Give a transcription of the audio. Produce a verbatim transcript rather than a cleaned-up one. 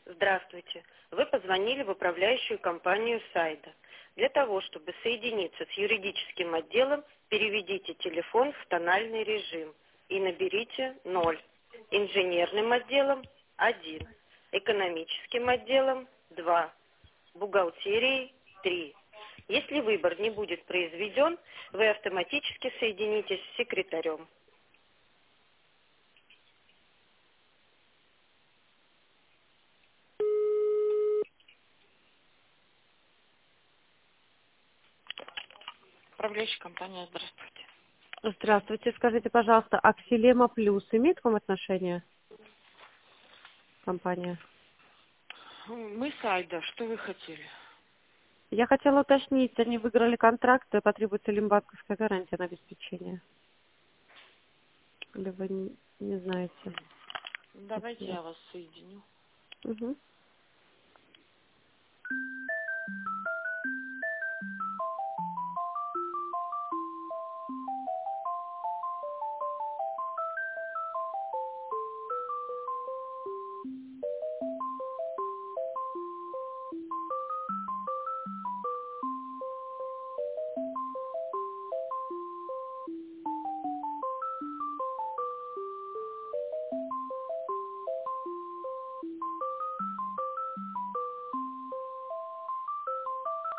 Здравствуйте. Вы позвонили в управляющую компанию Сайда. Для того, чтобы соединиться с юридическим отделом, переведите телефон в тональный режим и наберите ноль. Инженерным отделом один. Экономическим отделом два. Бухгалтерией три. Если выбор не будет произведен, вы автоматически соединитесь с секретарем. Управляющая компания, здравствуйте. Здравствуйте. Скажите, пожалуйста, Аксилема Плюс имеет к вам отношение? Компания. Мы Сайда, что вы хотели? Я хотела уточнить, они выиграли контракт, и потребуется ли им банковская гарантия на обеспечение? Или вы не, не знаете? Давайте Нет. я вас соединю. Угу.